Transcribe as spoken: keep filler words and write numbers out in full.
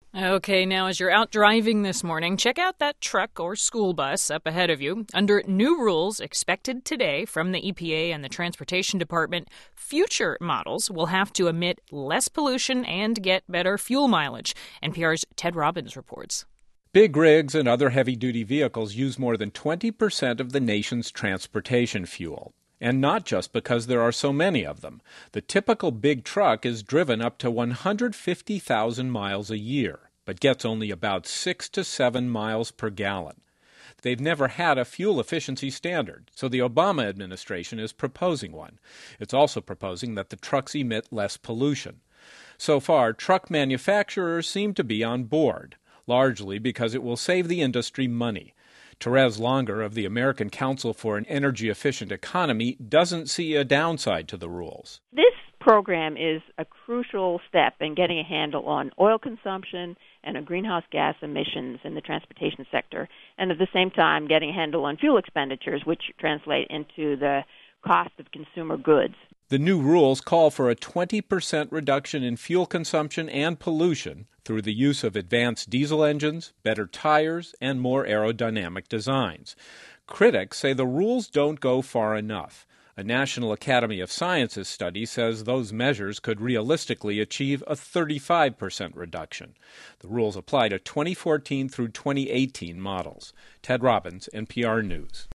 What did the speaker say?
Okay, now as you're out driving this morning, check out that truck or school bus up ahead of you. Under new rules expected today from the E P A and the Transportation Department, future models will have to emit less pollution and get better fuel mileage. N P R's Ted Robbins reports. Big rigs and other heavy-duty vehicles use more than twenty percent of the nation's transportation fuel. And not just because there are so many of them. The typical big truck is driven up to one hundred fifty thousand miles a year, but gets only about six to seven miles per gallon. They've never had a fuel efficiency standard, so the Obama administration is proposing one. It's also proposing that the trucks emit less pollution. So far, truck manufacturers seem to be on board, largely because it will save the industry money. Therese Longer of the American Council for an Energy-Efficient Economy doesn't see a downside to the rules. This program is a crucial step in getting a handle on oil consumption and on greenhouse gas emissions in the transportation sector, and at the same time getting a handle on fuel expenditures, which translate into the cost of consumer goods. The new rules call for a twenty percent reduction in fuel consumption and pollution through the use of advanced diesel engines, better tires, and more aerodynamic designs. Critics say the rules don't go far enough. A National Academy of Sciences study says those measures could realistically achieve a thirty-five percent reduction. The rules apply to twenty fourteen through twenty eighteen models. Ted Robbins, N P R News.